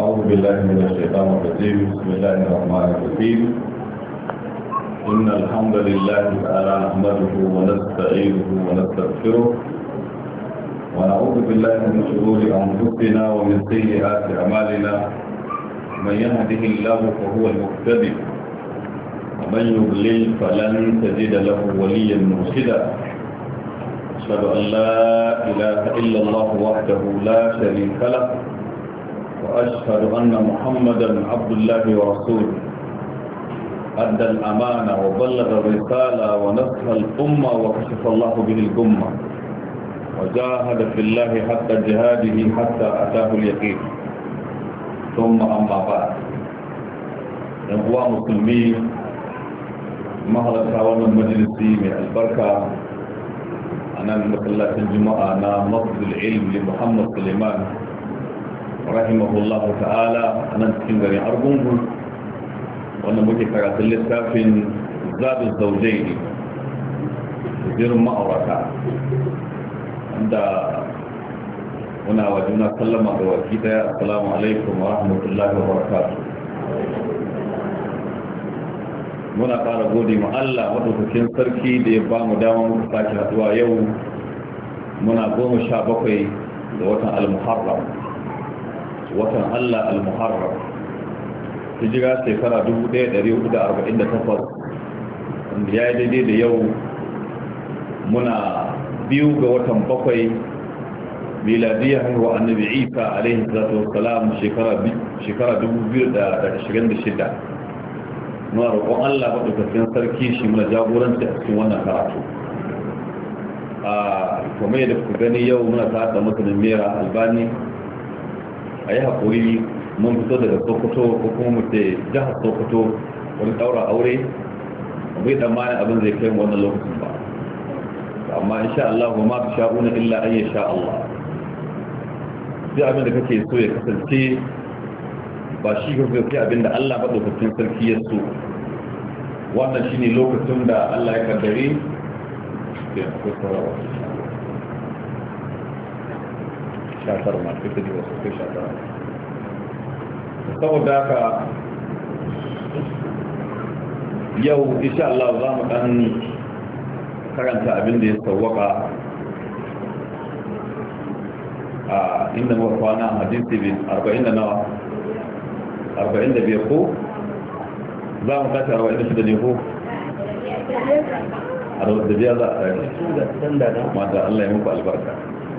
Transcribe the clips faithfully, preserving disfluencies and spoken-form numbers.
أعوذ بالله من الشيطان الرجيم بسم الله الرحمن الرحيم إن الحمد لله تعالى نحمده ونستعينه ونستغفره ونعوذ بالله من شرور أنفسنا ومن سيئات أعمالنا من يهده الله فهو المهتدي ومن يضلل فلن تجد له وليا مرشدا أشهد أن لا إله إلا الله وحده لا شريك له وأشهد أن محمدا عبد الله ورسوله أدى الأمانة وبلغ الرسالة ونصح الأمة وكشف الله به الأمة وجاهد في الله حتى جهاده حتى أتاه اليقين ثم أما بعد إخوة مسلمين مهلا تعاون المجلسي من البركة أنا المثلث الجمعة أنا مصد العلم لمحمد سليمان رحمه الله تعالى أنا اسكندري أرجوه وأنا متكرر للتافن زاد الزوجين زير مأورك عند هنا وجونا سلم وكيدا السلام عليكم ورحمة الله وبركاته muna ƙara gode ma Allah maɗaukakin sarki da ya ba mu dama muka sake haɗuwa yau muna goma sha bakwai da watan al-muharram watan Allah al-muharram hijira shekara dubu ɗaya da ɗari hudu da arba'in da takwas wanda ya yi daidai da yau muna biyu ga watan bakwai miladiyya haihuwa annabi Isa alaihi salatu wassalam shekara dubu biyu da ashirin da shida muna roƙon Allah maɗaukakin sarki shi muna jagoranci a cikin wannan karatu a kuma yadda ku gani yau muna ta da masanin mera albani a yi haƙuri mun fito daga sokoto ko kuma mutu jihar sokoto wani ɗaura aure bai tsammanin abin zai kai wannan lokacin ba amma insha Allah wa ma sha'una illa an yasha Allah sai abin da kake so ya kasance ba shi ga sai abinda Allah madaukakin sarki ya so wannan shine lokacin da Allah ya kaddare ya kusura shatar ma kike da wasu kai shatar saboda ka yau insha Allah za mu dan karanta abinda ya sawwaka a inda mu kwana hadisi bin arba'in da nawa arba'in da biyar ko za mu tashi arba'in da shida ne ko a da biya za a tashi mata Allah ya muku albarka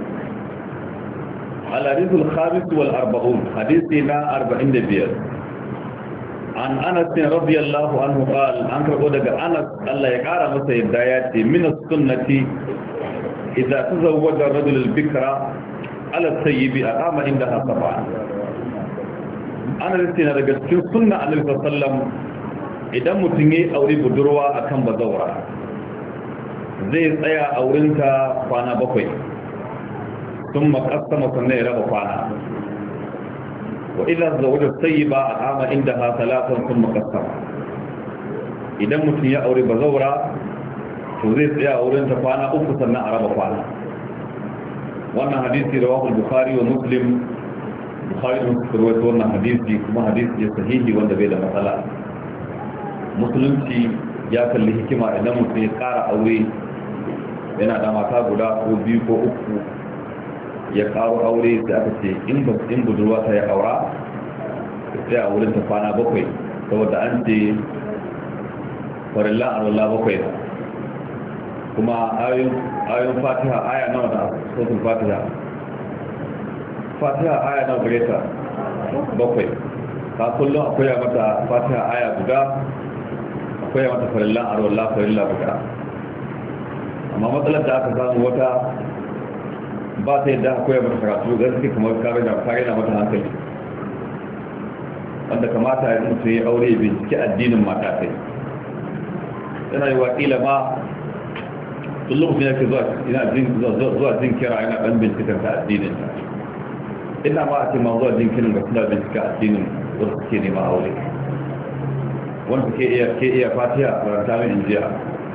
al-hadithul khamis wal arba'un hadisi na arba'in da biyar an Anas radiyallahu anhu qala an karbo daga Anas Allah ya kara masa yadda ya ce min as-sunnati idza tazawwaja ar-rajul al-bikra ala sayyibi aqama indaha sab'an ana da na daga cikin sunna annabi sallallahu idan mutum yayi aure budurwa akan bazawara zai tsaya aurinta kwana bakwai sun makassama sannan ya raba kwana wa idan zawada sayyiba aqama indaha salatan sun makassama idan mutum ya aure bazawara to zai tsaya aurinta kwana uku sannan a raba kwana wannan hadisi rawahu al-bukhari wa muslim Bukhari da suka rawaito wannan hadisi kuma hadisi ya sahihi wanda bai da matsala musulunci ya kalli hikima idan mutum ya ƙara aure yana da mata guda ko biyu ko uku ya ƙaro aure sai aka ce in in budurwa ta ya aura sai a wurin ta kwana bakwai saboda an ce farillan Allah bakwai kuma ayoyin fatiha aya nawa da sautin fatiha fatiha aya na gare ta bakwai ka kullum akwai mata fatiha aya guda akwai mata farillan arwallah farilla guda amma matsalar da aka samu wata ba ta yadda akwai mata karatu gaske kamar kare na mata hankali wanda kamata ya mutu ya aure bincike addinin mata kai yana yi wakila ma tun lokacin yake zuwa jin kira yana ɗan binciken ta addinin ta ina ma a ce ma zuwa jinkirin ga suna bincika addinin wasu suke nema aure wanda ke iya ke iya fatiha karanta min injiya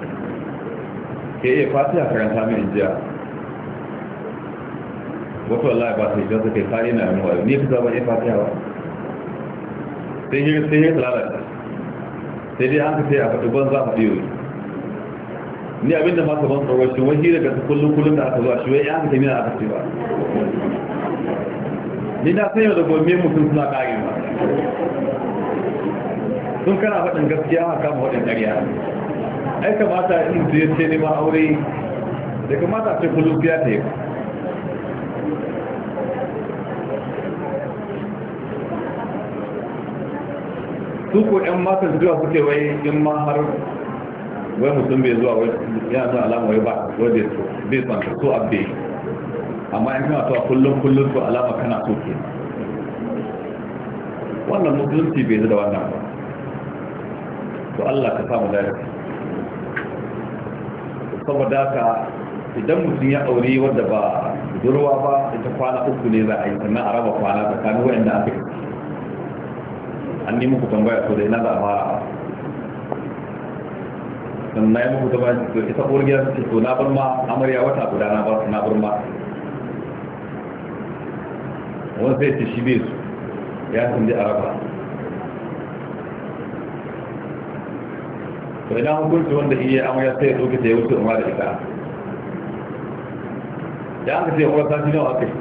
ke iya fatiha karanta min injiya wato wallahi ba sai da kai kare na mu ni ka ba iya fatiha ba sai yi sai yi lalata sai dai an ka sai a faɗi ban za a faɗi yau ni abinda ma ka ban tsoro shi wani daga kullum kullum da aka zuwa shi wai an ka taimina aka ce ba ni na sanya da gobe mutum suna ƙari ba sun kana faɗin gaskiya a kama faɗin ƙarya ai kamata in zai ce neman aure da kamata ce kullum biya ta yi ba su ko 'yan matan zuwa suke wai in ma har wai mutum bai zuwa wai yana zuwa alama wai ba wadda su bai san so abbe amma in kana zuwa kullum kullum to alama kana so ke wannan musulunci bai da wannan ba to Allah ka samu lafiya saboda ka idan mutum ya aure wadda ba budurwa ba ita kwana uku ne za a yi sannan a raba kwana tsakanin wa'anda aka yi an nemi ku tambaya to da ina za a fara sannan na yi muku tambaya to ita uwar gida ce to na bar ma amarya wata guda na bar na bar ma wani sai ce shi bai su ya san dai a raba to ina hukunci wanda iya amarya sai ya ɗauke ta ya wuce umar da ita ya aka ce umar sati nawa aka yi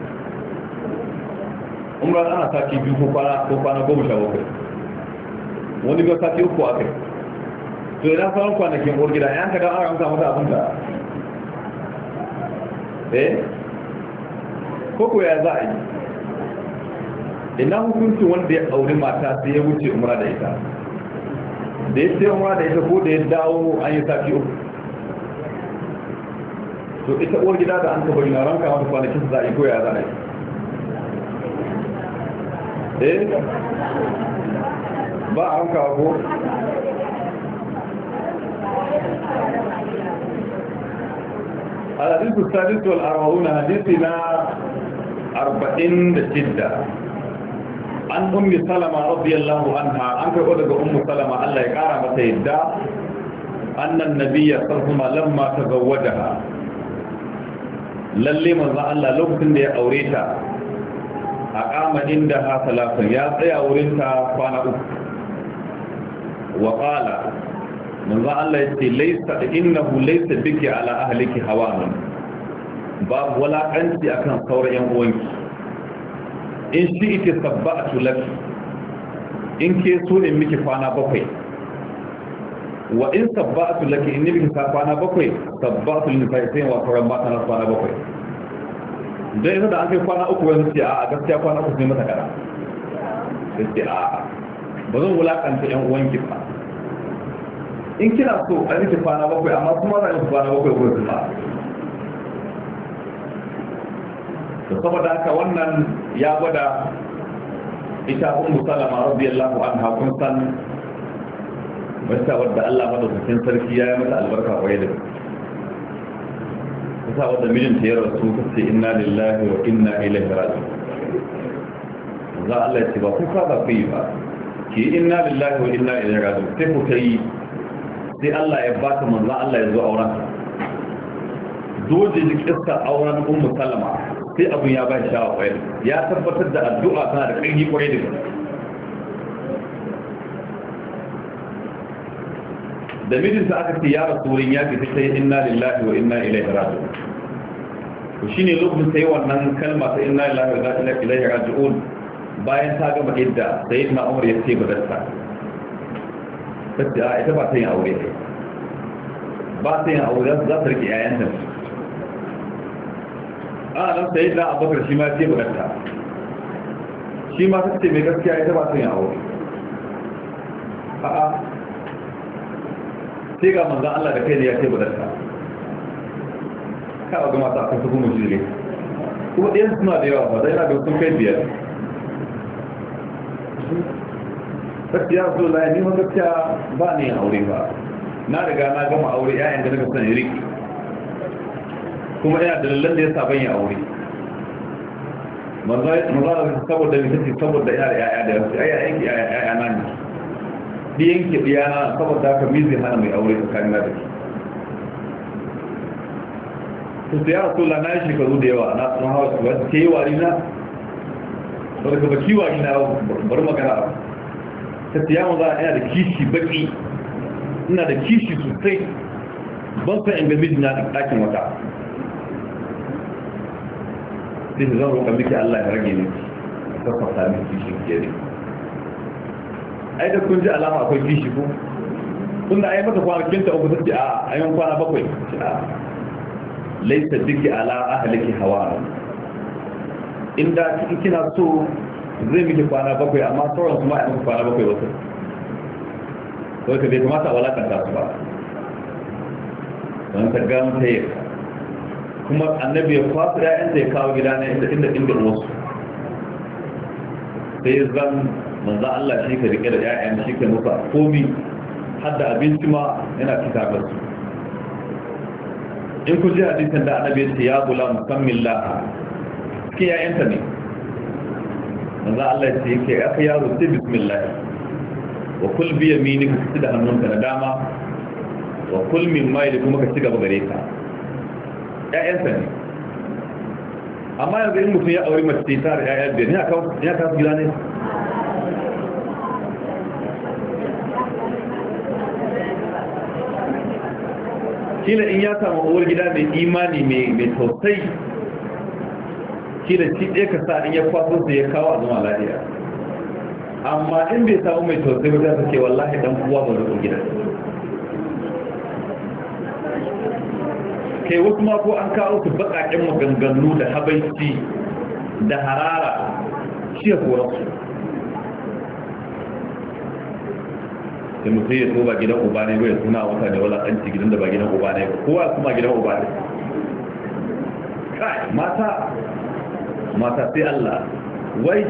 umar ana sati biyu ko kwana goma sha bakwai wani ga sati uku aka yi to idan sauran kwanakin uwar gida yan ka dan ara musa mata abin da eh koko ya za a yi ina hukunci wanda ya auri mata sai ya wuce umra da ita da ya sai umra da ita ko da ya dawo an yi sati uku to ita uwar gida da an ka bari na ranka mata kwanakin za a yi ko ya za a yi eh ba a ranka ko الحديث الثالث والأربعون حديثنا أربعين جدة عن أم سلمة رضي الله عنها أنك قدك أم سلمة الله يقارب سيدا أن النبي صلى الله عليه وسلم لما تزوجها للي من ذا الله لوكتن دي أوريتا أقام عندها ثلاثا يا سيا أوريتا فانا أف وقال من ذا الله يتي ليس إنه ليس بك على أهلك هوان باب ولا أنت أكن صور ينوانك إن شئت سبأت لك إن كيسو إمك فانا بقي وإن سبأت لك إن بك فانا بقي سبأت لنفايتين وصورا باتنا فانا بقي da yasa da an kai kwana uku wani ce a gaskiya kwana uku ne mata kara da ce a ba zan wulakanta yan uwanki ba in kina so a rike kwana bakwai amma kuma za a yi kwana bakwai ko su ba da saboda haka wannan ya gwada ita ummu salama radiyallahu anha kun san wata wadda Allah madaukakin sarki ya yi mata albarka kwaye da kusa wadda mijinta ya rasu ta ce inna lillahi wa inna ilaihi raji'un za Allah ya ce ba kuka ba ku yi ba ki inna lillahi wa inna ilaihi raji'un sai ku ta yi sai Allah ya ba ta manzo Allah ya zo auren doje ji kissa auren ummu salama sai abun ya ba shi shawa kwaye ya tabbatar da addu'a tana da ƙarfi kwaye da gaske da mijinta aka ce ya rasu wurin yaƙi ta ce inna lillahi wa inna ilaihi raji'un to shine lokacin sai wannan kalma ta inna lillahi wa inna ilaihi raji'un bayan ta gama idda sayyidina Umar ya ce badarta tace a ita ba ta yin aure ba ta yin aure za ta rike yayanta a nan sayyidina Abubakar shi ma ya ce badarta shi ma ta ce mai gaskiya ita ba ta yin aure a'a sai ga manzan Allah da kai ne ya ce badarta kawo ga masu akan su kuma shirye kuma ɗayan suna da yawa ba zai na ga sun kai biyar gaskiya su da ni ma gaskiya ba ne aure ba na riga na gama aure yayin da daga son riki kuma ina da lallan da ya sa ban yi aure manzan da saboda ne kace saboda ina da yaya da yasu ai yanki yaya na ne di yanki diyana saboda haka mizi hana mai aure tsakanin da shi to sai ya rasu na yi shekaru da yawa na tsohon hawa su wasu ke yi wari na saboda ba kiwa ni na bar magana ta ce yawon za a yana da kishi baki ina da kishi sosai ban san in ga mijina a ɗakin wata sai su zan roƙa miki Allah ya rage miki a sassafta miki kishin kere ai da kun ji alama akwai kishi ko tun da ai mata kwanakin ta uku tace a ayyun kwana bakwai a laisa biki ala ahliki hawa inda kina so zai miki kwana bakwai amma sauran su ma a miki kwana bakwai wasu kawai ka bai kamata a walakanta su ba don ta gano ta yi kuma annabi ya kwasa ya'yanta ya kawo gida ne inda inda inda wasu sai zan manzan Allah shi ka rike da ya'yan shi ka nufa komi har da abinci ma yana cika ga su in ku ji hadisin da annabi ya ce ya gula musammin laha cikin ya'yanta ne manzan Allah ya ce yake aka yaro sai bismillah wa kul bi yaminika ka ci da hannunka na dama wa kul min mai da kuma ka ci gaba gare ka ƴaƴansa ne amma yanzu in mutum ya auri mace ta da ƴaƴa biyar ya kawo ya kawo gida ne kila in ya samu uwar gida mai imani mai tausayi kila ci ɗaya ka sa in ya kwaso su ya kawo a zama lafiya amma in bai samu mai tausayi ba ta ce wallahi dan uwa ba zuwa gida kai wasu ma ko an kawo su baƙaƙen maganganu da habaici da harara shi ya kuwa su da mutum ya so ba gidan uba ne bai suna wata da walaƙanci gidan da ba gidan uba ne kowa kuma gidan uba ne kai mata mata sai Allah wai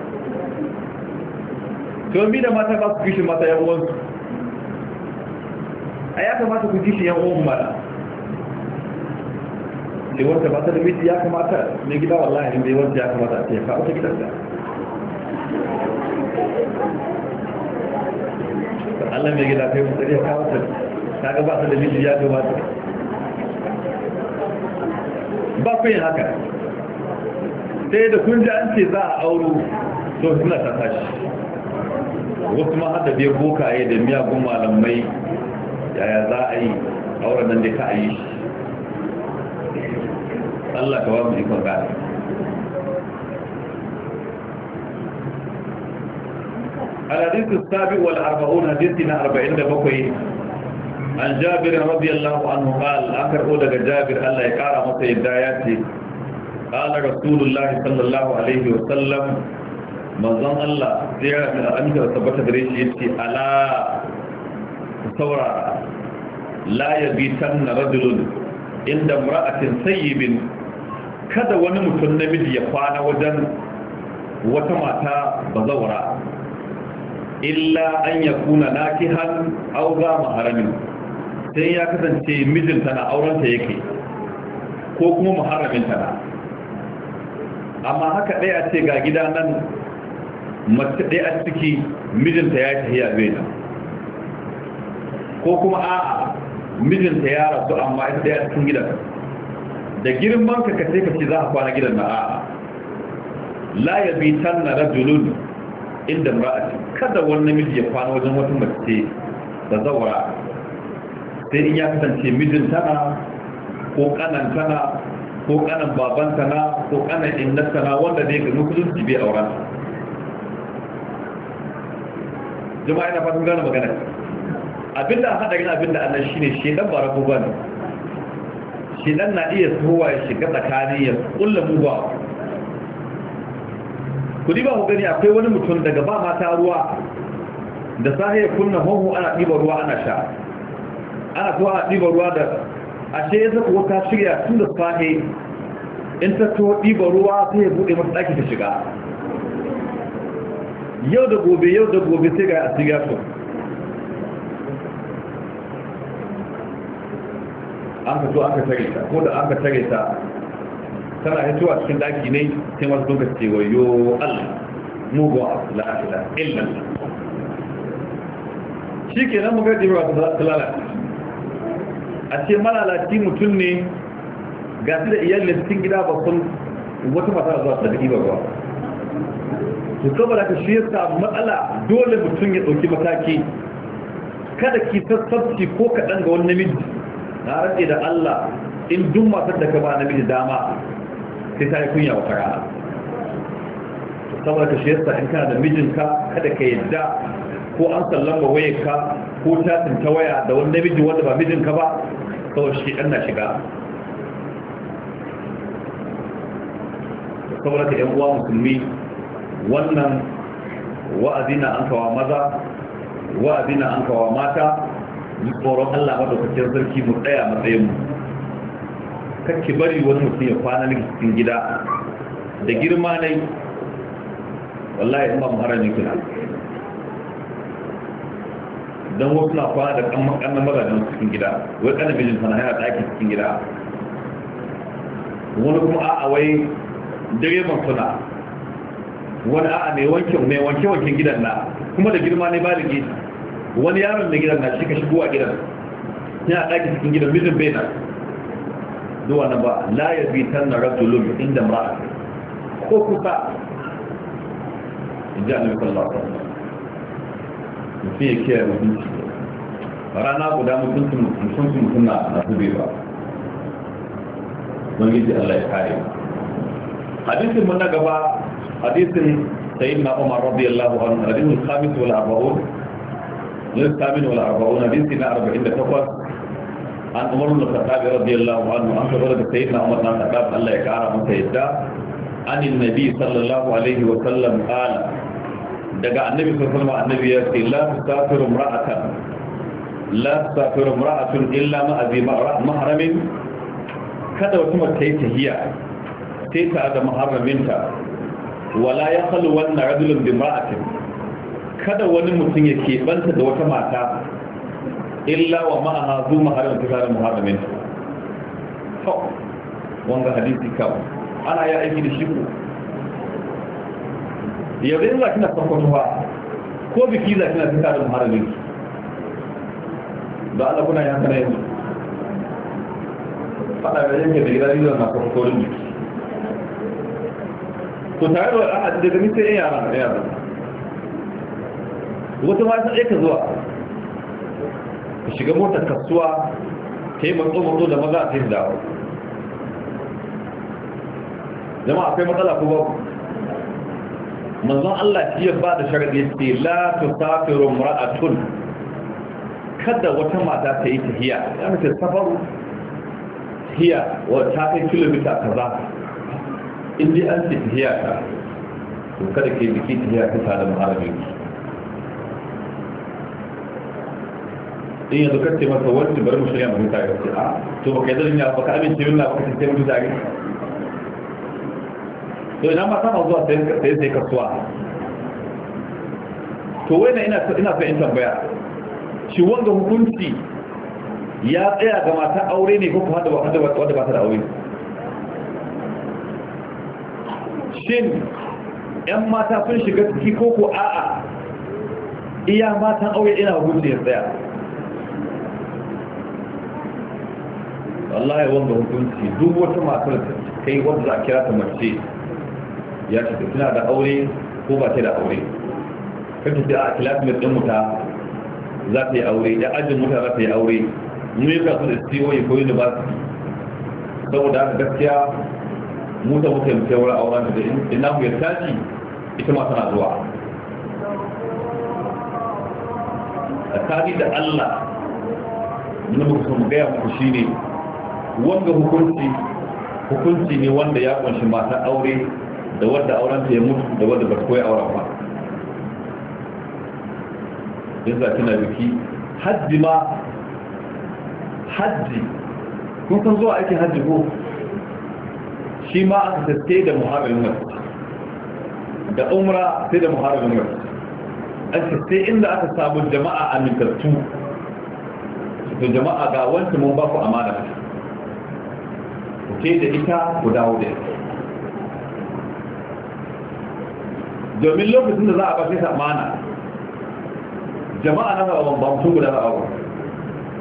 to mi da mata ba su kishin mata yan uwansu a ya kamata ku kishin yan uwan mata da wanda ba ta da miji ya kamata mai gida wallahi inda wanda ya kamata a ce ka wata gidan da Allah mai gida kai mutane ya kawo ta ta ga ba ta da miji ya kamata ba ku yin haka sai da kun ji an ce za a auro to suna ta tashi wasu ma hada biyar bokaye da miyagun malamai yaya za a yi auren nan da ka a yi shi Allah ka ba mu ikon gani الحديث السابع والأربعون حديثنا أربعين دبقي عن جابر رضي الله عنه قال أكر أولك جابر الله يقارى مصر الداياتي قال رسول الله صلى الله عليه وسلم مظن الله أنت ثبت بريش يتي ألا تصورا لا يبيتن رجل عند امرأة سيب kada wani mutum namiji ya kwana wajen wata mata bazawara illa an ya kuna nakihan aw za maharamin sai ya kasance mijinta na aurenta yake ko kuma maharamin ta na amma haka ɗaya ce ga gida nan mace ɗaya a ciki mijinta ya tafiya bai nan ko kuma a'a mijinta ya rasu amma ita ɗaya a cikin gidan da girman ka kace kace za a kwana gidan na a'a la yabitanna rajulun inda mar'ati kada wani namiji ya kwana wajen wata mace da zawara sai in ya kasance mijin tana ko kanan tana ko kanan baban tana ko kanan inna tana wanda ne ga musulunci bai auren jama'a ina fatan gane magana abinda a hadarin abinda Allah shine shedan barako bane shedan na iya tsowa ya shiga tsakani ya kulla muba kudi ba ku gani akwai wani mutum daga ba mata ruwa da sahi ya kunna honho ana ɗiba ruwa ana sha ana kuwa ana ɗiba ruwa da ashe ya zaka wata shirya tun da sahi in ta to ɗiba ruwa sai ya buɗe masa ɗaki ta shiga yau da gobe yau da gobe sai ga a shiga su an ka so an ka tare ta ko da an ka tare ta tana hitowa cikin daki ne sai masu dunka ce wayo Allah mugu la'ila illa shi ke nan mugar jiwa ta lalata a ce malalaci mutum ne ga su da iyalin cikin gida ba sun wata mata zuwa da ɗiba ruwa to saboda ka shi yasa matsala dole mutum ya ɗauki mataki. Kada ki sassabci ko kaɗan ga wani namiji, na rantse da Allah in duk matar da ka ba namiji dama sai ta yi kunya wata rana. Saboda ka shi yasa in kana da mijinka kada ka yadda ko an sallama wayarka ko tatin ta waya da wani namiji wanda ba mijinka ba, kawai shi ɗan na shiga. Saboda ka ‘yan uwa musulmi, wannan wa'azi na an kawa maza, wa'azi na an kawa mata, yi tsoron Allah madaukakin sarki mu tsaya matsayin mu. Kakki bari wani mutum ya kwana na cikin gida da girma nai, wallahi in ba mu harami kina. Don wasu na kwana da ƙannan mazajen cikin gida, wai ƙanan mijin sana yana ɗaki cikin gida. Wani kuma a'a wai direban suna, wani a'a mai wanke mai wanke wankin gidan na, kuma da girma ne ba da gidi. Wani yaron da gidan na shi ka shigo a gidan, yana ɗaki cikin gidan mijin bai na. Zuwa na ba, la ya bi tan na rajulun inda ma'a ko kusa. In ji annabi sallallahu alaihi wasallam. Mutum ya kiyaye mutunci. Rana guda mutuncin mutuncin mutum na na zube ba. Wani ji Allah ya kare. Hadisin mun na gaba, hadisin sayyidina Umar radiyallahu anhu, hadisin khamis wal arba'un, lil khamis wal arba'un, hadisin na arba'in da takwas. An Umar bin Khattab radiyallahu anhu, an kabar da sayyidina Umar bin Khattab Allah ya kara masa yadda, anin nabi sallallahu alaihi wa sallam qala, daga annabi sallallahu alaihi wa sallam annabi ya ce la tusafiru imra'atan la tusafiru imra'atun illa ma'a zi mahramin, kada wata mace ta yi tahiya sai ta da muharraminta, wala ya khalu wannan rajulun bi imra'atin, kada wani mutum ya keɓanta da wata mata illa wa ma'aha zu maharamin ta da muharraminta. to wanga hadisi kawai ana ya aiki da shi ku yanzu in za kina sakwanuwa ko biki za kina fita da muharraminki da Allah kuna yanka na yanzu fada da yanke da gidari da na sakwanin biki. To tare da a daga nisa yin yaran da yaran wata ma sai ka zuwa ka shiga motar kasuwa ta yi matso-matso da maza a ta yi dawo. Jama'a akwai matsala ko babu? Manzon Allah shi ya ba da sharaɗi ce la tusafiru imra'atun, kada wata mata ta yi tahiya, ya mace safaru tahiya wata ta kai kilomita kaza, in dai an ce tahiya ta, to kada ke biki tahiya ta tare da muharramin ki. in yanzu kace masa wanda bari mu shirya mu tare ce a to baka yi ya baka amince min na baka ce mu tare. To ina ma sama zuwa sai sai sai kasuwa. To wai ina ina fa in tambaya shi wanga hukunci ya tsaya ga mata aure ne ko kuma hada wanda wanda ba ta da aure? Shin ‘yan mata sun shiga ciki ko ko a'a iya matan aure ina hukunci ya tsaya? Wallahi wanda hukunci duk wata matar kai wanda za a kira ta mace ya ce tana da aure ko ba ta da aure. Kanta ce a kilasmet ɗin muta za ta yi aure, ya ajin muta za ta yi aure, mu yi kasu da C O E ko university. Saboda haka gaskiya mu da muka yi wurin auren da ina mu ya tashi ita ma tana zuwa. Tsakani da Allah na muka so mu gaya muku shi ne wanga hukunci hukunci ne wanda ya kunshi mata aure da wadda auren ta ya mutu da wadda ba ta koyi auren ba. Yanzu kina biki hajji ma hajji kun san zuwa aikin hajji ko shi ma aka tatte da muharramin mace da umra sai da muharramin mace an tatte inda aka samu jama'a amintattu to jama'a ga wanda mun ba ku amana ku ce da ita ku dawo da ita domin lokacin da za a ba ta amana jama'a na ba ba mutum guda ba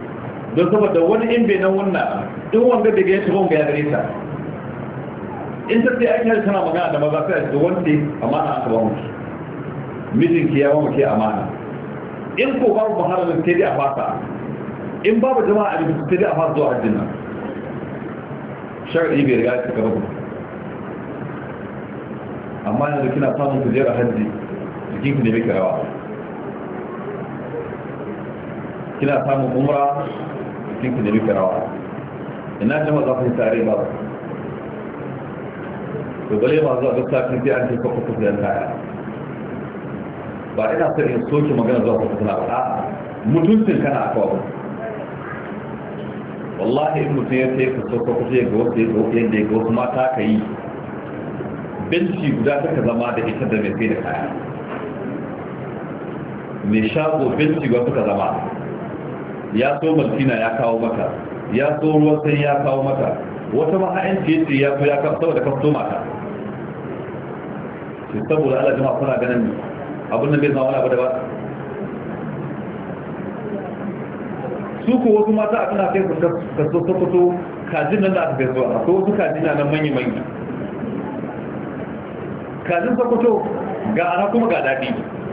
don saboda wani in bai nan wannan in wanga daga ya shiga wanga ya gare ta in ta sai an yi tana magana da maza sai a ce wanda amana aka ba mu mijinki ya ba mu ke amana in ko babu muharramin sai dai a fasa in babu jama'a a jikin sai dai a fasa zuwa hajjin nan shari'i bai riga ta gaba amma yanzu kina samun kujerar hajji jikinki ne mai karawa kina samun umra jikinki ne mai karawa ina jama'a za ku yi tare ba to bale ma zuwa duk sati sai an ce kwakwa kusa yan kaya ba ina son in soke magana zuwa kwakwa suna ba mutuncin kana a kawo wallahi in mutum ya ce ka so kwakwa ya ga wasu yadda ya ga wasu mata ka yi benci guda ta ka zama da ita da mai sai da kaya mai shago benci guda suka zama ya so maltina ya kawo mata ya so ruwan sai ya kawo mata wata maha'in ce ce ya so ya kawo saboda kasto mata ce saboda ala jama'a kuna ganin abin da bai zama wani abu da ba su ko wasu mata a tana kai kaso sokoto kajin nan da aka kai zuwa akwai wasu kajin na nan manya-manya kajin sokoto ga ana kuma ga daɗi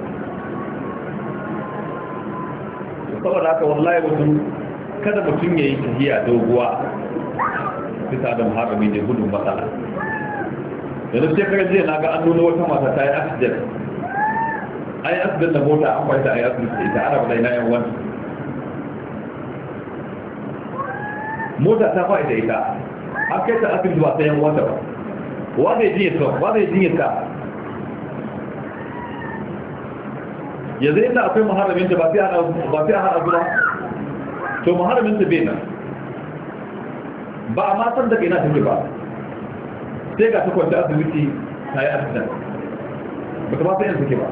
saboda haka wallahi mutum kada mutum ya yi tafiya doguwa bisa da muharrami ne gudun matsala yanzu shekarar jiya na ga an nuna wata mata ta yi accident an yi accident da mota an kwanta a yi accident da ita ana wadai na yan wani mota ta fa'i da ita an kai ta asibiti ba ta yan wata ba wa zai jiye ta wa zai jiye ta yanzu inda akwai muharramin ta ba sai a hada zuwa to muharramin ta bai nan ba a matan daga ina take ba sai ga ta kwanta asibiti ta yi accident ba ta ba sai yin suke ba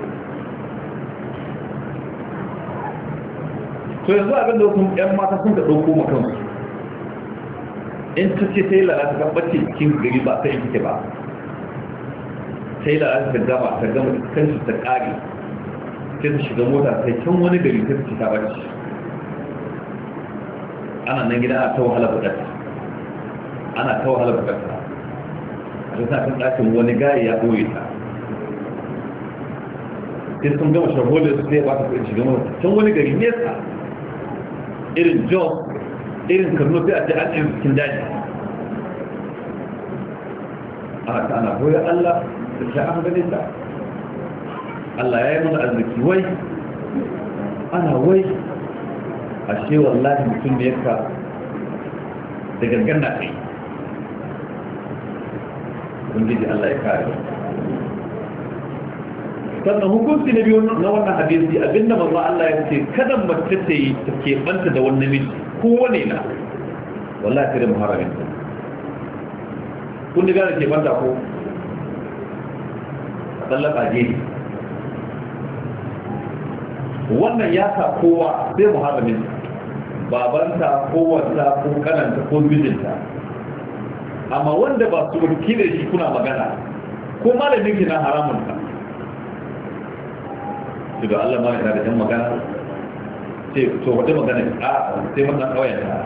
to yanzu abinda wasu 'yan mata sun ka ɗauko makansu in ta ce ta yi lalata ta ɓace cikin gari ba ta yi kike ba ta yi lalata ta gama ta gama kanshi ta ƙari sai ta shiga mota sai can wani gari ta ce ta ɓace ana nan gida ana ta wahala buƙata ana ta wahala buƙata a ta kan ɗakin wani gari ya ɓoye ta sai sun gama shaholar su sai ba ta shiga mota can wani gari nesa irin jos irin karno sai a ce an irin cikin daji a ta ana goya Allah da shi an gane ta Allah ya yi mana arziki wai ana wai a ce wallahi mutum da yaka da gangan na kai ubangiji Allah ya kare sannan hukunci na biyu na wannan hadisi abinda manzo Allah ya ce kada mace ta yi ta keɓanta da wannan miji kowane na wallahi kada muharramin kun diga da keɓanta ko a tsallaka je wannan ya sa kowa sai muharramin babanta ko wata ko kananta ko mijinta amma wanda ba su ruki da shi kuna magana ko malamin ki na haramun ka su da Allah ma yana da yan magana sai to wata magana a sai wannan kauyen ta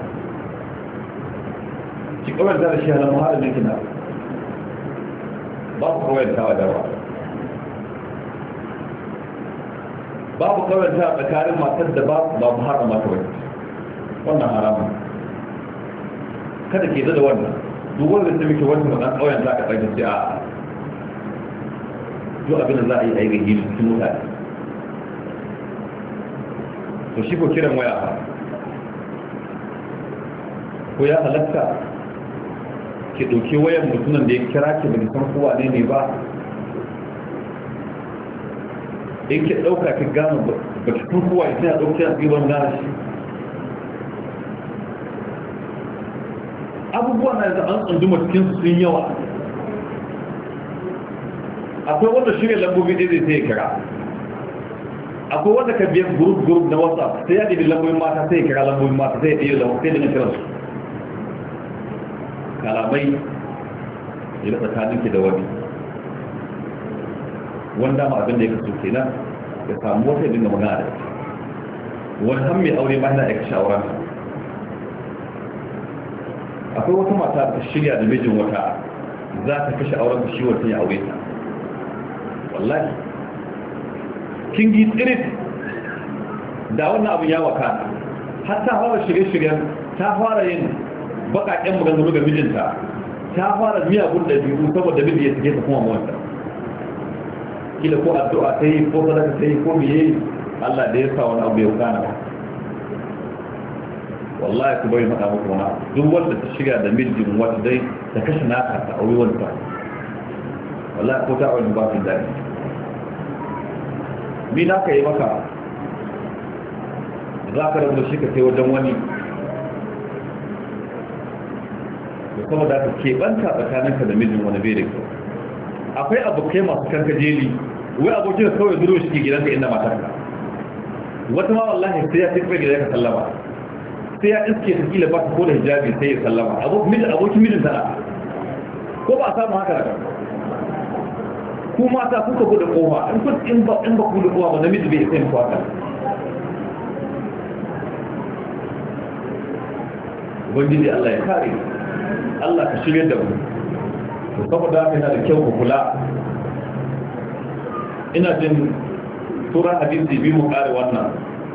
ki kauyen da shi halamu malamin ki na babu kauyen ta da ba babu kauyen ta tsakanin matar da ba ba harama ta wani wannan haramun kada ke da wannan duk wanda ta miki wannan dan kauyen za ka tsaya sai a duk abin da za a yi a yi gaji cikin mutane to shi ko kiran waya ba ko ya halatta ki ɗauki wayan mutumin da ya kira ki bai san kowa ne ne ba in ki ɗauka ki gano ba ki san kowa ya sai a ɗauki a tsiban gane shi abubuwan na yanzu an tsunduma cikinsu sun yawa akwai wanda shirya lambobi ɗaya zai sai ya kira akwai wanda ka biyan group-group na whatsapp sai ya ɗibi lambobin mata sai ya kira lambobin mata sai ya ɗibi lambobin sai da kiransu kalamai ya da tsakaninki da wani wanda ma abin da ya kaso kenan ya samu wata yadda magana da wani han mai aure ma yana aika shawararsa akwai wata mata ta shirya da mijin wata za ta kashe auren shi wata ya aure ta wallahi kin gi tsirit da wannan abin ya waka har ta fara shirye-shiryen ta fara yin bakaƙen maganganu ga mijinta ta fara miyagun ɗabi'u saboda miji ya sake ta kuma mawanta kila ko addu'a ta yi ko sadaka ta yi ko miye Allah da ya sa wani abu ya kana ba wallahi ku bari faɗa muku wani duk wanda ta shiga da mijin wata dai ta kashe naka ta auri wanta wallahi ko ta auri ba su daɗi mi na ka yi maka za ka rabu da shi ka kai wajen wani da kuma da ka keɓanta tsakaninka da mijin wani bai da kyau akwai abokai masu kankajeli wai abokin da kawai zuru shi ke gidanka inda matarka wata ma wallahi sai ya fi tsaye gidanka sallama sai ya iske ta kila ba ta ko da hijabi sai ya sallama abokin mijin tana ko ba a samu haka da ku mata kuka bude kowa in kun in ba in ba ku da kowa ba namiji bai sai ku haka ubangiji Allah ya kare Allah ka shirye da mu to saboda haka yana da kyau ku kula ina jin sura hadisi bi mu kare wannan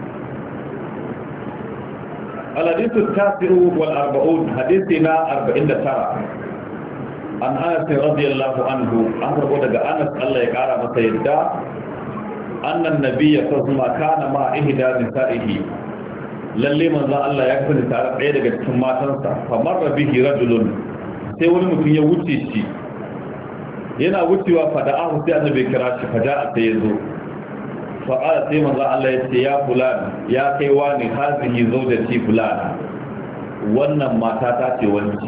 al-hadith al-tasi'u wal arba'un hadithina arba'in da tara an Anas radiyallahu anhu an karbo daga Anas Allah ya kara masa yadda annan nabiyya sallallahu kana ma ihda nisa'ihi lalle manzo Allah ya kasance tare ɗaya daga cikin matansa fa marra bihi rajulun sai wani mutum ya wuce shi yana wucewa fa da ahu sai annabi kira shi fa da'a sai yazo fa qala sai manzo Allah ya ce ya fulan ya kai wani hazihi zawjati fulan wannan mata ta ce wani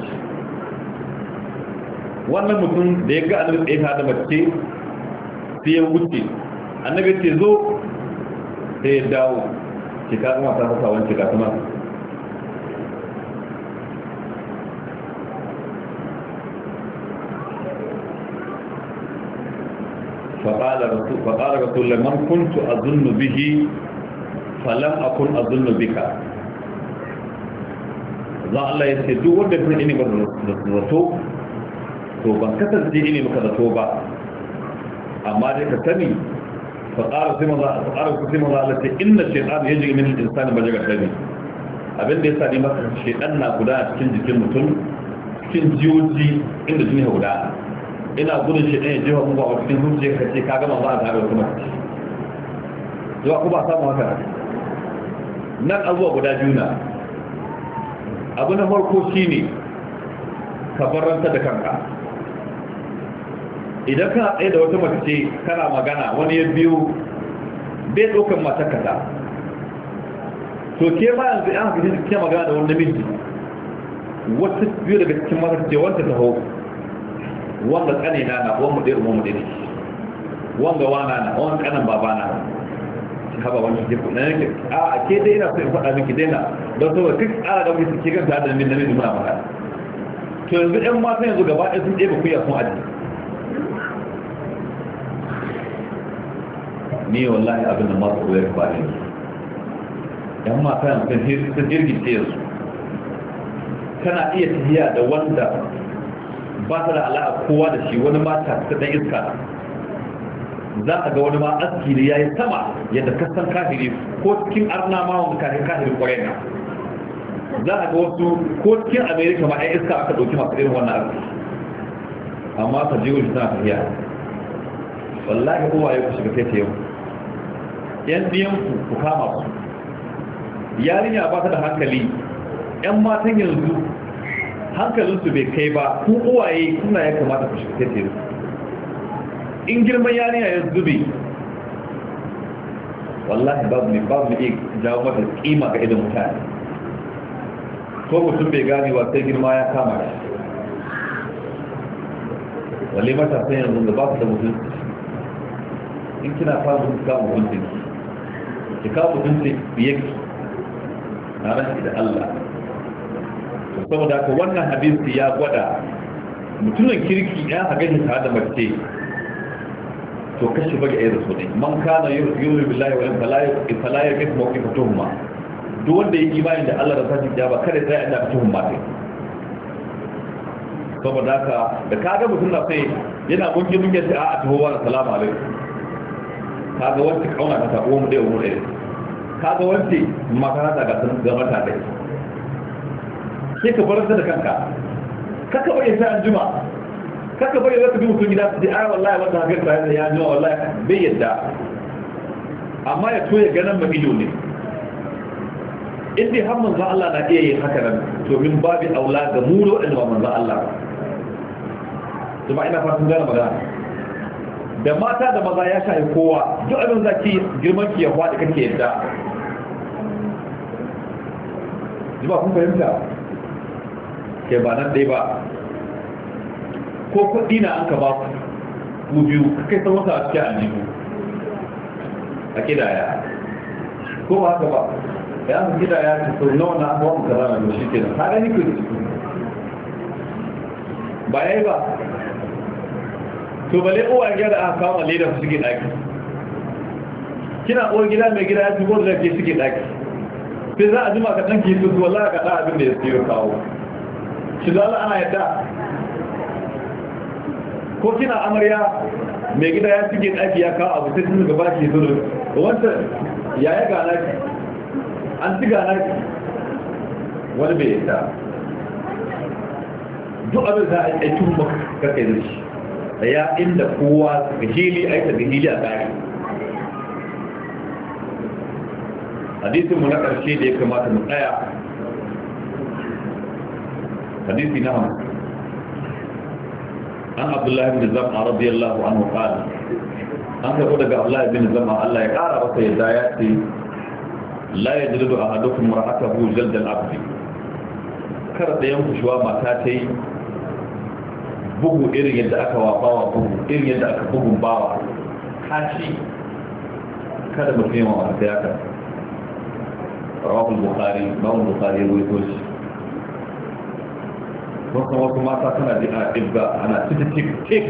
wannan mutum da ya ga annabi tsaye ta da mace sai ya wuce annabi ce zo sai ya dawo ki ka kuma ta fasa wani ka kuma فقال رسول فقال رسول الله من كنت اظن به فلم اكن اظن بك za Allah ya ce duk wanda kun ini ba zato to ban kasance ini maka zato ba amma dai ka sani fa qala sai maza fa qala sai maza Allah ce inna shaytan yajri min al-insani bajaga dami abin da yasa ne maka shaytan na guda cikin jikin mutum cikin jiyoji inda jini ha guda ina gudun shaytan ya jiwa mu a cikin zuciya ka ce ka ga manzo a tare da kuma zuwa ku ba samu haka nan abuwa guda biyu na abu na farko shine ka barranta da kanka idan kana tsaye da wata mace kana magana wani ya biyo bai ɗaukan matakata to ke ma yanzu yan haka ke magana da wani namiji wata biyu daga cikin matar ce wanda ta hau wanda tsane na na wanda ɗaya umarmu ɗaya wanda wana na wanda ƙanan babana shi haɓa wani shi ku na yanke a ke dai ina so in faɗa miki daina don saboda duk ƙara da wani suke ganta da namiji muna magana to yanzu yan mata yanzu gaba ɗaya sun ɗaya kuya sun aji ni wallahi abin da masu koyar ba ne yan mata yanzu sun jirgin ce yanzu kana iya tafiya da wanda ba ta da ala'a kowa da shi wani mata ta ɗan iska za a ga wani ma aski ne ya yi sama yadda kasan kahiri ko cikin arna ma wani kahiri kahiri kwarai na za a ga wasu ko cikin amerika ma ɗan iska aka ɗauki masu irin wannan aski amma ta jiwo shi tana tafiya wallahi kowa ya ku shiga kai ta yau yan biyanku ku kama su yarinya ba ta da hankali yan matan yanzu hankalinsu bai kai ba ku uwaye kuna ya kamata ku shiga kai ta in girman yarinya ya zube wallahi babu ne babu ne jawo mata kima ga idan mutane ko mutum bai gane ba sai girma ya kama shi walle matasan yanzu da ba su da mutunci in kina samun kawo mutunci ki kawo mutunci fiye na rashi da Allah saboda haka wannan hadisi ya gwada mutumin kirki ya haga shi tare da mace to kashi bage ayi da su ne man kana yu'minu billahi wa in fala yakif mawqifatuhuma duk wanda yake imani da Allah da sanin da ba kada sai inda tuhum ma sai saboda haka da kaga mutum na sai yana munki munki sai a taho wa assalamu alaikum kaga wanda kauna ka ta uwa mu dai uwa dai kaga wanda makaranta ga sun ga mata dai sai ka bar da kanka kaka bari sai an juma kaka bari zaka bi mutum gida sai ai wallahi wanda haka sai ya juma wallahi bai yadda amma ya toye ganin magido ne inda har manzo Allah na iya yin haka nan to min babi aula ga mu da wanda ba manzo Allah ba kuma ina fatan gane magana da mata da maza ya shafi kowa duk abin zaki girman ki ya faɗi kake yadda jima kun fahimta ke ba nan dai ba ko kuɗi na an ka ba ku biyu kai san wata a cikin aljihu a kidaya ko ba haka ba ya an kidaya ta sau nawa na abuwa mu kaza na shi ke nan ta gani ku ba ya yi ba to bale uwa gida da aka kama leda su suke daki kina uwar gida mai gida ya fi gwada da ke suke daki sai za a jima ka ɗanki su su wallah ka ɗa abin da ya siyo kawo shi da Allah ana yadda ko kina amarya mai gida ya suke daki ya kawo abu sai sun gaba ke zo da wanda ya ya gana ki an ci gana ki wani bai yadda duk abin za a yi tun maka kakai da shi da ya inda kowa ga hili aika ga hili a tsari hadisinmu na ƙarshe da ya kamata mu tsaya hadisi na hamsin an abdullahi bin zama radiyallahu anhu qala an karɓo daga abdullahi bin zama Allah ya ƙara masa yadda ya ce la yajlidu ahadukum ra'atahu jaldal abdi kar da yanku shuwa mata ta yi bugu irin yadda aka wafawa bugu irin yadda aka bugun bawa kashi kada mutum yawan wata ya kan rawahul bukhari bawon bukhari ya ruwaito shi wasu wasu mata tana ji ana ɗibga ana tik tik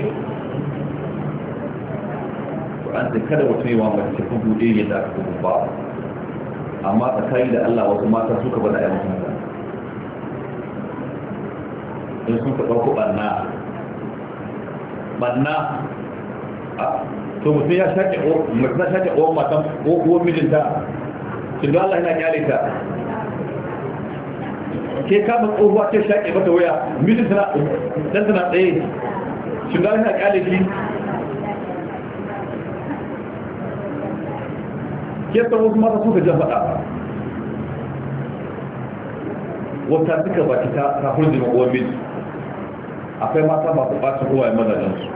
to an ce kada mutum yawan mace bugu irin yadda aka bugun bawa amma tsakani da Allah wasu mata suka bada ya mutum da in sun ka ɗauko ɓanna ɓanna to mutum ya shaƙe mutum ya shaƙe uwan matan ko uwan mijinta shi da Allah yana kyale ta ke kama tsohuwa ce shaƙe mata waya mijinta na ɗan tana tsaye shi da Allah yana kyale shi ke san wasu mata suka jan faɗa wata suka baki ta hurjima uwan miji akwai mata masu ɓacin uwaye mazajensu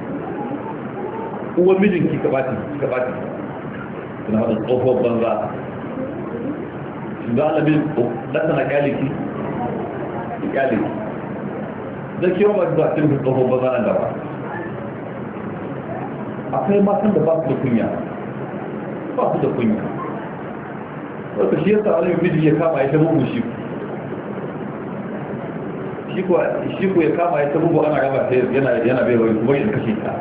uwan mijinki ka ɓaci ka ɓaci suna haɗin tsohuwar banza shi za a labi ɗanta na ƙyaliki ƙyaliki zai kewa ba su za a cikin tsohuwar banza nan gaba akwai matan da ba su da kunya ba su da kunya wata shi yasa wani miji ya kama ya ta mugu shi shi ko ya kama ya tabubu ana gaba sai yana bai wani kuma yin kashe ta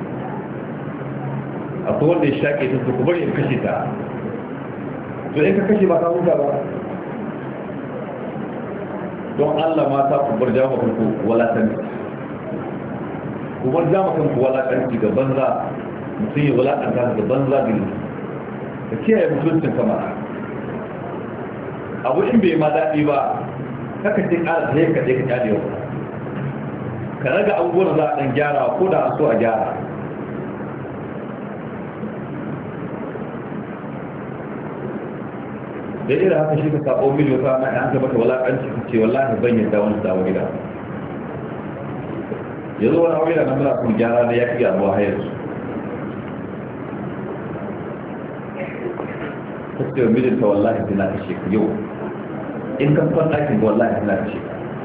akwai wanda ya shaƙe ta su kuma yin kashe ta to in ka kashe ba ka huta ba don Allah mata ku bar jama kanku walatanci ku bar jama kanku walatanci ga banza mutum ya walakanta ga banza gini ka kiyaye mutuncin kama abu in bai ma daɗi ba kaka ce ƙara ta yanka ɗaya ka ƙyale yau ka raga abubuwan za a ɗan gyara ko da a so a gyara da irin haka shi ka saɓo miliyo ta na yan gaba ta walaƙanci ka ce wallahi ban yadda wani dawo gida ya zo wani aure da nan muna kuma gyara da ya fi gyaruwa hayar su ta ce wa mijinta wallahi zina ta shekaru yau in kan kwan ɗakin da wallahi suna da shi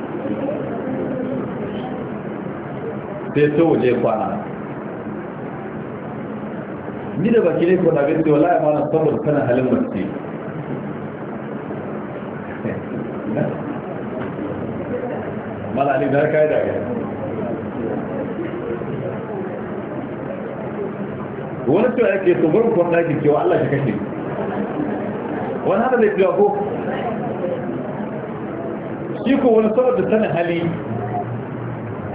sai to waje kwana ni da baki ne ko na gaske wallahi ma na saboda kana halin mace malali da kai da wani to yake to gurin kwan ɗakin cewa Allah shi kashe wani hada zai fiya ko shi ko wani saboda sanin hali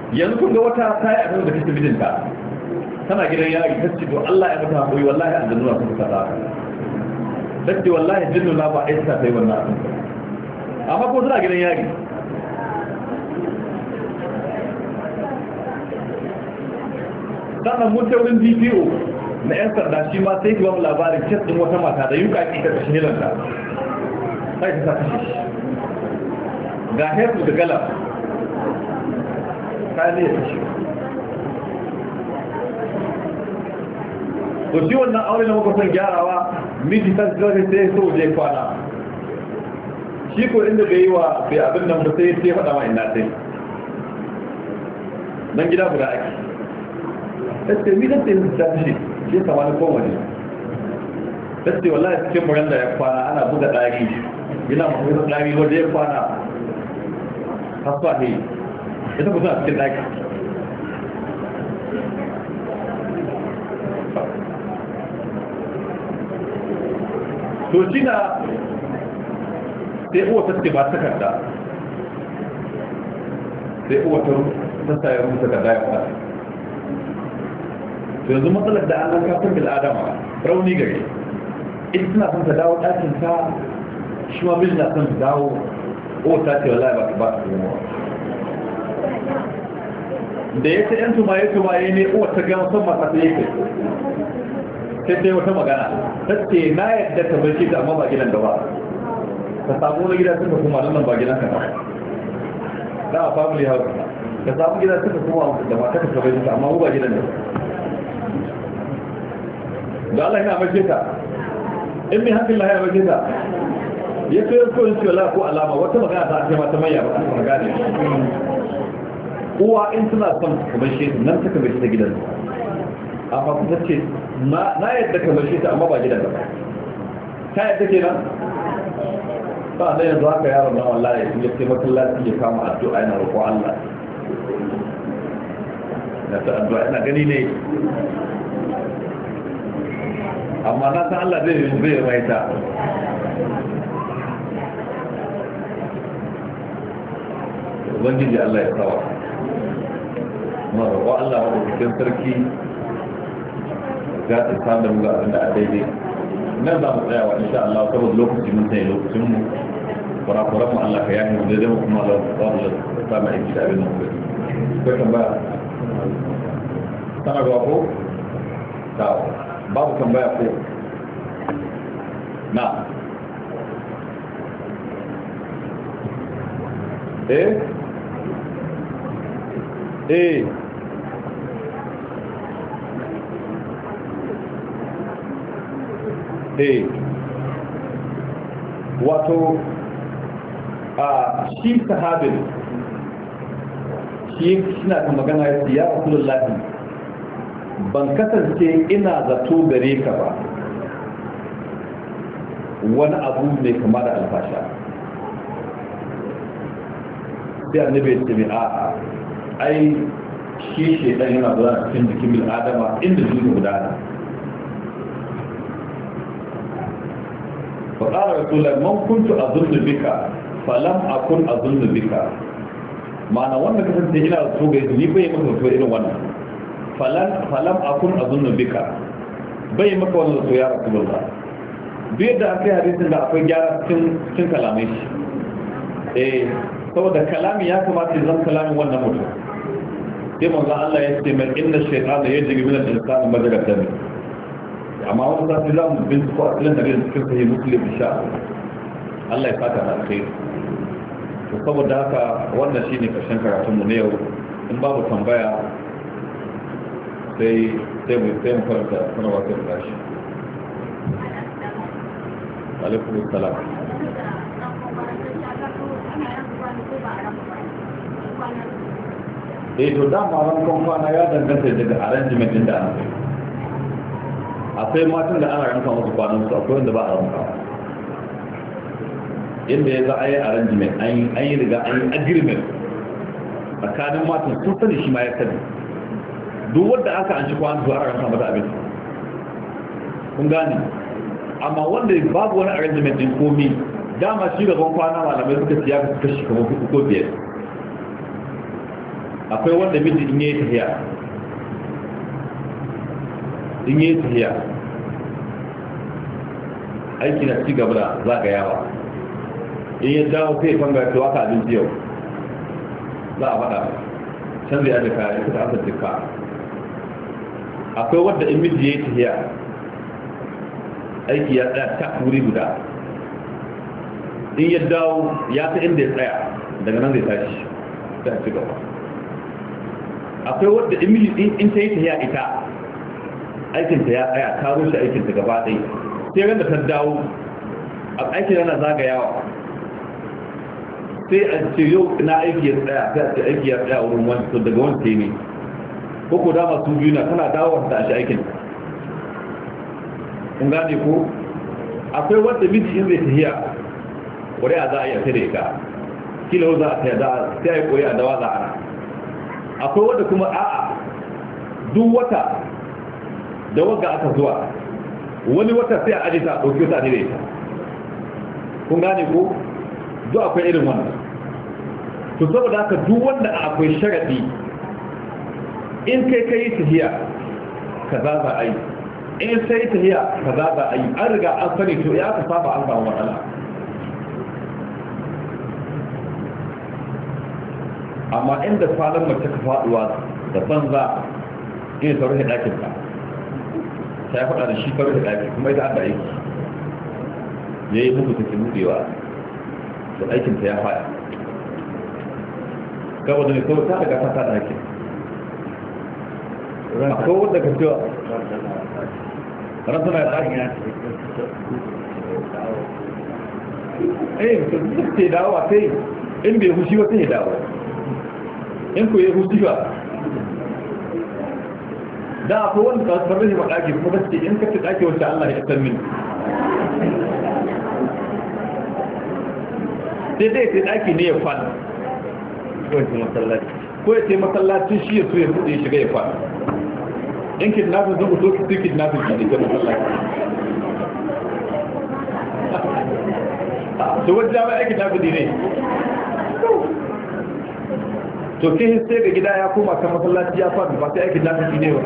yanzu kun ga wata ta yi abin da kake mijinta tana gidan yari ta ce to Allah ya mata haƙuri wallahi an zanura sun kaza ta ce wallahi jinnu na ba aisa ta yi wannan abin amma ko suna gidan yari sannan mun ta wurin D P O na yan sanda shi ma sai kiwa mu labarin kes ɗin wata mata da yuka ƙi ta kashe hilanta sai ta sa kashe shi ga hefu da galab kayan ne ya kashe to shi wannan aure na makwasan gyarawa miji ta zai sai so je kwana shi ko inda bai yi wa bai abin nan ba sai sai faɗa ma ina sai nan gida guda ake sai mi da sai ta kashe shi sama na kowa ne sai wallahi cikin muranda ya kwana ana buga ɗari yana mafi ɗari waje ya kwana hasuwa ne ita kusa a cikin ɗaki to shi na sai uwa ta ce ba takarda sai uwa ta sa ya rubuta takarda ya kwata to yanzu matsalar da an kafin bil'adama rauni gari ita suna son ta dawo ɗakin ta shi ma mijina son ta dawo uwa ta ce wallahi ba ta ba ta kuma da ya ce yan tumaye tumaye ne uwa ta gama son mata ta yake sai sai wata magana ta ce na yadda ta bai ta amma ba gidan da ba ka samu wani gida suka kuma nan ba gidan ka ba na a family house ka samu gida suka kuma da mata ka bai ta amma ba gidan da ba da Allah yana mace ta in mai hankali ya mace ta ya kai ko in ce ko alama wata magana ta ce mata manya ba ta magana uwa in suna son kamar shi nan ta kamar shi ta gidan amma ku ta ce na yadda kamar shi ta amma ba gidan ba ta yadda ke nan ba na yanzu haka yaron na wallahi ya ce masallaci ya kama addu'a yana roƙo Allah na ta addu'a yana gani ne amma na san Allah zai yi zai mai ta ubangiji Allah ya tsawa ma roƙo Allah wa cikin sarki ga ta samu ga abin da a daidai nan za mu tsaya wa insha Allah saboda lokaci mun sai lokacin mu kurakuran mu Allah ka yahi mu daidai mu kuma Allah za mu samu aiki da abin nan ko tambaya sana ga ko ta babu tambaya ko na eh eh eh wato a shi sahabin shi suna ta magana ya rasulullahi ban kasance ina zato gare ka ba wani abu mai kama da alfasha sai annabi ya ce mai a'a ai shi shedan yana zuwa cikin jikin bil adama inda jini gudana fa qala rasulullah man kuntu azunnu bika falam akun azunnu bika ma'ana wannan kasance ina so ga ni bai maka to irin wannan falan falam akun azunnu bika bai maka wannan to ya rasulullah duk da akai hadisin da akwai gyara cikin cikin kalamai shi eh saboda kalami ya kamata ya zama kalamin wannan mutum sai manzo Allah ya ce mai inna shaytana yajri min al-insani majra dami amma wannan zai zamu bin ko a cikin hadisi cikin sahih muslim insha Allah ya fata da kai to saboda haka wannan shine karshen karatun mu ne yau in babu tambaya sai sai mu sai mu karanta sanarwa ta tashi alaikum assalam eh to dama rankon kwana ya danganta daga arrangement din da ana kai akwai matan da ana ranka musu kwanan su akwai wanda ba a ranka inda ya za a yi arrangement an yi riga an yi agreement tsakanin matan sun sani shi ma ya sani duk wanda aka an ci kwanan su a ranka mata abin kun gane amma wanda babu wani arrangement din komi dama shi gaban kwana malamai suka siya ka kashi kamar hudu ko biyar akwai wanda miji in yi tafiya in yi tafiya aiki na ci gaba da zagayawa in yi dawo sai fanga ta waka abinci yau za a faɗa can zai aji kaya ya asar jika akwai wadda in miji ya yi tafiya aiki ya tsaya ta wuri guda in ya dawo ya ta inda ya tsaya daga nan zai tashi ta ci gaba akwai wadda in miji in ta yi tafiya ita aikinta ya tsaya ta rushe aikinta gaba ɗaya sai ran da ta dawo a aikin yana zagayawa sai a ce yau na aiki ya tsaya sai a ce aiki ya tsaya wurin wani to daga wani ne ko ko dama su biyu na tana dawo da shi aikin kun gane ko akwai wanda miji in zai tafiya wani a za a yi sai da ita kila za a taya za a sai a yi koyi a dawa za a akwai wanda kuma a'a duk wata da wagga aka zuwa wani wata sai a aje ta ɗauki ta ne da ita kun gane ko duk akwai irin wannan to saboda haka duk wanda akwai sharadi in kai kai tahiya kaza za a yi in sai tahiya kaza za a yi an riga an sani to ya ka saba an samu matsala amma inda falon mace ka faduwa da banza ina sauran ɗakin ka ta ya faɗa da shi faru da ɗaki kuma ita aka aiki ya yi muku take buɗewa da aikinta ya faɗa kawai da ne kawai ta daga ta da aikin akwai wadda ka cewa ran suna da ɗakin eh to duk ke dawowa sai in bai hushi wata ya dawo in ku yi hushi ba da akwai wanda ta sanar da maɗaki kuma ta ce in ka ci ɗaki wacce Allah ya san min sai dai sai ɗaki ne ya fada ko ya ce masallaci ko ya ce masallacin shi ya so ya buɗe ya shiga ya fada in kidnafin zan ku so ki sai kidnafin ki ne ga masallaci to wajen jami'a aiki kidnafin ne to ke sai ga gida ya koma kan masallaci ya fada ba sai aiki kidnafin ne ba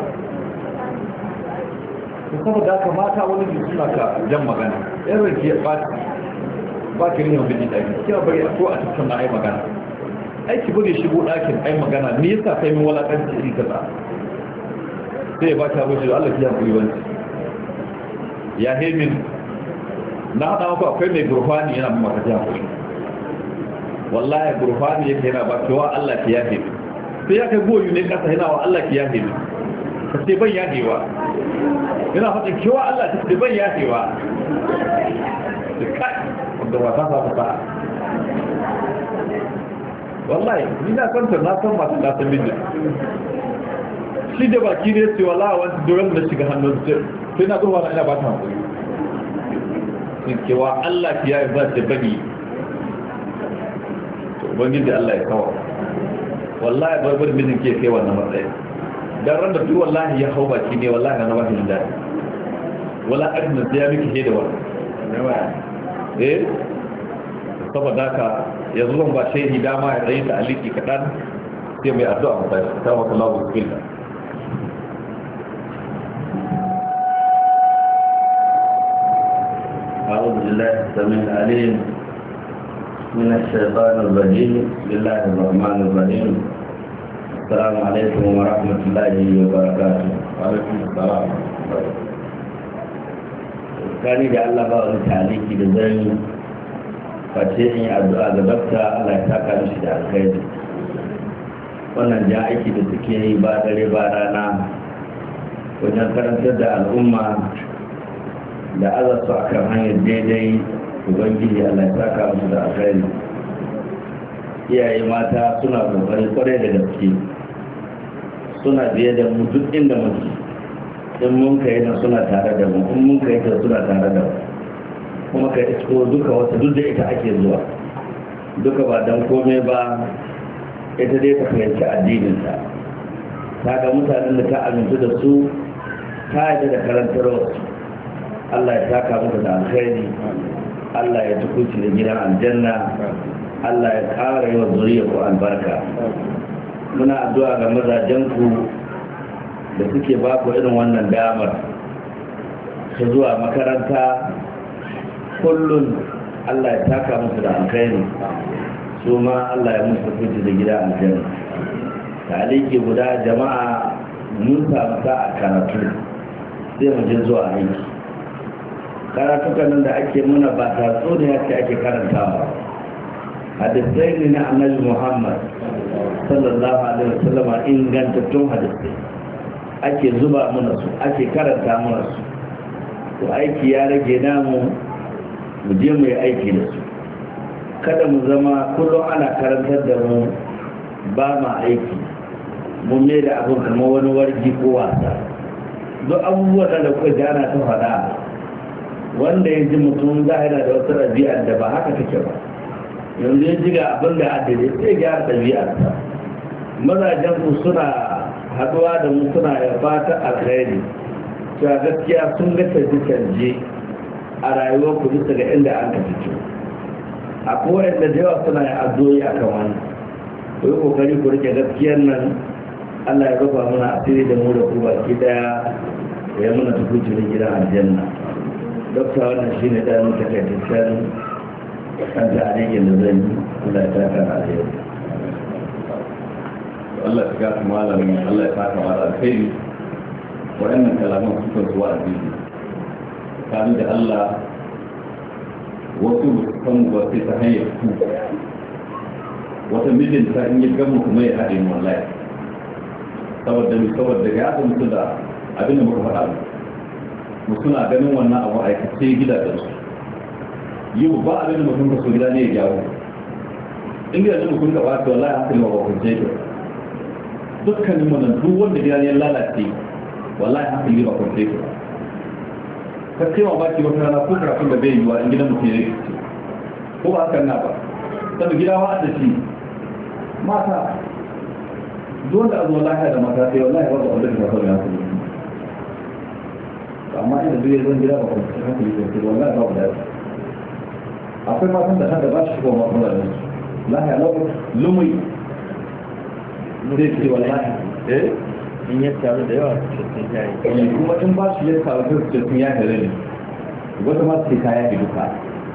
saboda haka mata wani ne suna ka jan magana irin ki ba ba ki rin biji daki kina bari ko a cikin na ai magana aiki bude shigo dakin ai magana me yasa kai min walakanci iri kaza sai ba ta wuce Allah ya kuri wani ya hemin na hada maka akwai mai gurfani yana maka ta kuri wallahi gurfani yake yana ba cewa Allah ya yafe sai ya kai goyu ne kasa yana wa Allah ya yafe sai ban yafewa yana faɗin kewa Allah ta ce ban yafewa da kai wanda wata sa fata wallahi ni na kanta na san masu lasan mijin shi da baki ne ce wallahi wani duran da shiga hannun ce sai na zuwa na ina ba ta hankali sun kewa Allah ya yi za ta bani to ubangin da Allah ya kawo wallahi barbar mijin ke kai wannan matsayin dan ran da duk wallahi ya hau baki ne wallahi na nawa hin dadi wala adna sai ya miki he da wannan eh saboda ka yanzu zan ba shehi dama ya tsaye ta aliki kadan sai mai addu'a mu tashi ta maka Allahu billah أعوذ بالله السميع العليم من الشيطان الرجيم بسم الله الرحمن الرحيم السلام عليكم ورحمة الله وبركاته. وعليكم السلام. Kani da Allah ba wani taliki da zai face in addu'a ga dokta Allah ya saka mishi da alkhairi. Wannan ja aiki da suke yi ba dare ba rana wajen karantar da al'umma da azarsu a kan hanyar daidai Ubangiji Allah ya saka musu da alkhairi. Iyaye mata suna kokari kwarai da gaske. Suna biye da mu duk inda muke in mun kai na suna tare da mu in mun kai ta suna tare da mu kuma kai isko duka wata duk da ita ake zuwa duka ba dan komai ba ita dai ta fahimci addininta ta ga mutanen da ta amintu da su ta yadda da karantarwa Allah ya taka muku da alkhairi Allah ya tukuci da gidan aljanna Allah ya ƙara yi wa zuriya ku albarka muna addu'a ga mazajenku da suke ba ku irin wannan damar ta zuwa makaranta kullum. Allah ya taka musu da alkhairi, su ma Allah ya musu kuci da gida aljanna. Taliki guda jama'a mun samu a karatu sai mu je zuwa aiki. Karatukan nan da ake muna ba tatso ne yake ake karantawa. Hadisai ne na Annabi Muhammad sallallahu alaihi wasallam, ingantattun hadisai ake zuba muna su, ake karanta muna su. To aiki ya rage namu mu je mu yi aiki da su. Kada mu zama kullum ana karantar da mu ba ma aiki, mu mai da abin kamar wani wargi ko wasa. duk abubuwan da kuka ji ana ta faɗa, wanda ya ji mutum za yana da wata ɗabi'ar da ba haka take ba, yanzu ya ji ga abin da addini sai gyara ɗabi'arsa. mazajen ku suna haɗuwa da mu suna ya fata alkhairi, cewa gaskiya sun ga canje-canje a rayuwar ku bisa ga inda an ka fito. akwai wanda da yawa suna yin addu'o'i akan wani, ku yi kokari ku rike gaskiyar nan. Allah ya rufa mana asiri da mu da ku baki daya, ya muna tukuci da gidan aljanna. Dokta, wannan shi ne ɗan takaitaccen kan tarihin da zan yi. Allah ya taka na alheri. Allah ya gasa malamin, Allah ya taka mara alheri. Waɗannan kalaman sukan zuwa a biyu. Kani da Allah wasu kan ba sai ta hanyar ku. Wata mijinta in yi gamu kuma ya haɗe wallahi. Saboda mai saboda ya ga mutu da abin da muka faɗa mu suna ganin wannan abu aikace gidajensu. Yau ba abin da mutum ka so gida ne ya gyaru. In gidajen mutum ka ba ta wallahi hankali ma ba kunce ka. Dukkanin mu nan duk wanda gida ne ya lalace wallahi hankali ba kunce ka. Ka kai ma baki wata rana ko karatun da bai yi wa in gidan mutum ya rikice. Ko ba hakan na ba. Saboda gida wa da shi mata dole a zuwa lafiya da mata sai wallahi ba wanda ka fara ya kuma. Amma ina duk zan gida ba ku haka yake sai wallahi ba da. Akwai matan da hada ba shi ko ma kuma da lafiya lau lumai sai ce wallahi eh in ya taru da yawa sai ya yi. Kuma in ba shi ya taru sai sun ya gare ne. Wata ma sai kaya ki duka.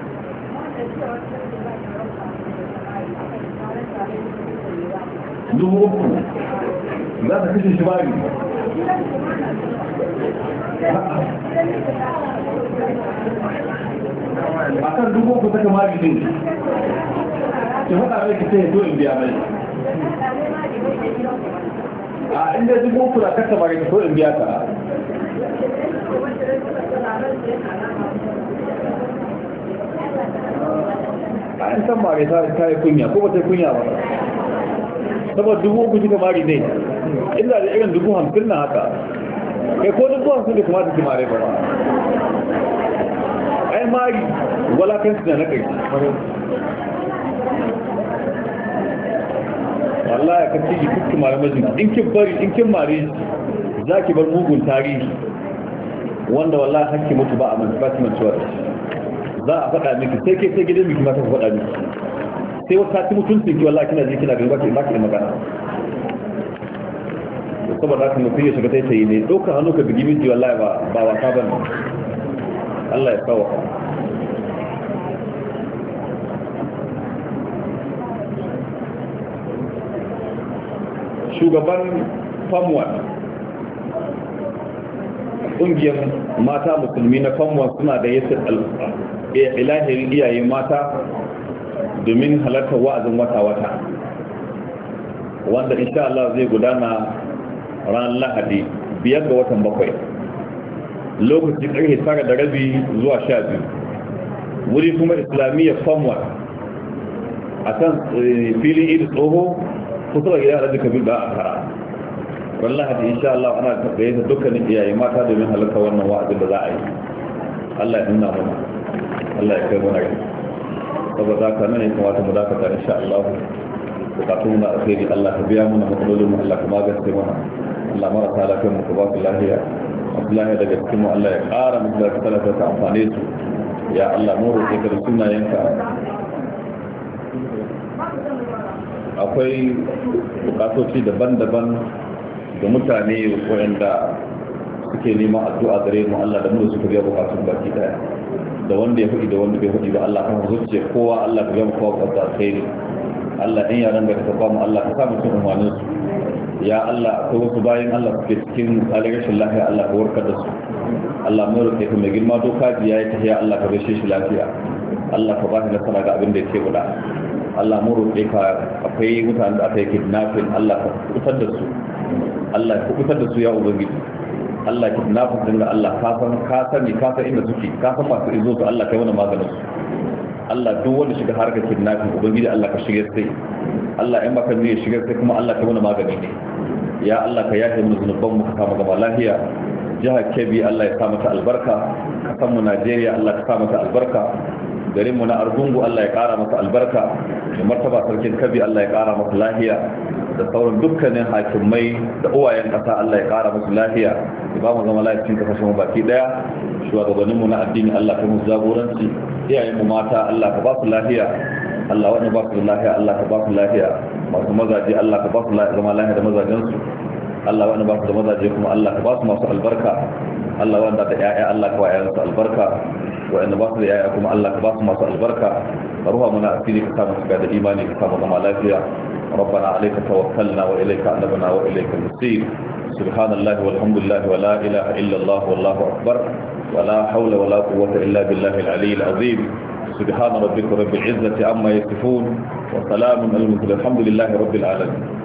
Dubu uku za ta kashe shi bari. A kan dubu uku ta kama gini ki faɗa mai ki ce ya zo in biya mai. A inda dubu uku da kasa bari ka so in biya ta. A yan san bari ta yi kunya ko ba ta yi kunya ba. Saboda dubu uku kika mari ne, inda da irin dubu hamsin na haka, kai ko dubu hamsin da kuma ta mare ba ba. Ai mari walakansu na na kai. Wallahi ka ciki kuka mare majina, in kin bari in kin mare za ki bar mugun tarihi wanda wallahi hakki mutu ba a mantuwa da shi. Za a faɗa miki sai ke sai gidan miki ma ta faɗa miki. Sai wata ci mutuncin ki wallahi kina ji kina gani baki baki da magana. Saboda haka mutum ya shiga taitayi ne, ɗaukar hannu ka bigi miji wallahi ba ba wasa bane. Allah ya kawo. Shugaban Famwan, ƙungiyar mata musulmi na Famwan suna da yasir ilahin iyaye mata domin halartar wa'azin wata-wata wanda insha Allah zai gudana ranar Lahadi biyar ga watan bakwai, lokaci ƙarfe tara da rabi zuwa sha biyu, wuri kuma islamiyya Famwan a kan filin idi tsoho kusa da gidan rajin kabin da a kara. ran Lahadi insha Allah ana gayyata dukkanin iyaye mata domin halartar wannan wa'azin da za a yi. Allah ya nuna mana, Allah ya kai mana rai. saboda ka nan ya kamata mu dakata insha Allah. Bukatun na alheri Allah ka biya mana matsalolin mu, Allah ka magance mana. Allah marasa lafiyar mu ka ba su lafiya. Abdullahi daga cikin mu Allah ya ƙara mu da talaka ta amfane su. Ya Allah mu roƙe ka da sunayenka. akwai bukatoci daban-daban da mutane waɗanda suke neman addu'a gare mu Allah da mu suka biya bukatun baki daya da wanda ya hudi da wanda bai hudi ba Allah kan zuciya kowa Allah ka biya mu kowa kwata alkhairi Allah in yaran da ka ba mu Allah ka samu su umarnin su ya Allah akwai wasu bayan Allah suke cikin halin rashin lafiya Allah ka warkar da su Allah mu roƙe ka mai girma doka ji yayi ta ya Allah ka bashe shi lafiya Allah ka ba shi nasara ga abin da yake guda Allah mu roƙe ka akwai mutanen da aka yi kidnapping Allah ka kubutar da su Allah ka kubutar da su ya ubangiji Allah kidnapping din da Allah ka san ka sani ka san inda suke ka san masu izo su Allah kai mana maganin su Allah duk wanda shiga harkar kidnapping ubangiji Allah ka shige sai Allah in baka ne shiga sai kuma Allah kai mana magani ne ya Allah ka yafe mu zunuban mu ka kama gaba lafiya jihar Kebbi Allah ya sa mata albarka kasan mu Najeriya Allah ka sa mata albarka garin mu na Argungu Allah ya kara masa albarka da martaba sarkin Kebbi Allah ya kara masa lafiya da sauran dukkanin hakimai da uwayen kasa Allah ya kara musu lafiya da ba mu zama lafiyar kasashen mu baki daya shugabanninmu na addini Allah ka musu jagoranci iyayen mu mata Allah ka ba su lafiya Allah wanda ba su lafiya Allah ka ba su lafiya masu mazaje Allah ka ba su zama lafiya da mazajen su Allah wanda ba su da mazaje kuma Allah ka ba su masu albarka Allah wanda da yaya Allah ka wa yayan su albarka wanda ba su da yaya kuma Allah ka ba su masu albarka ruha muna asiri ka samu shiga da imani ka samu zama lafiya ربنا عليك توكلنا وإليك أنبنا وإليك المصير سبحان الله والحمد لله ولا إله إلا الله والله أكبر ولا حول ولا قوة إلا بالله العلي العظيم سبحان ربك رب العزة عما يصفون وسلام على المرسلين الحمد لله رب العالمين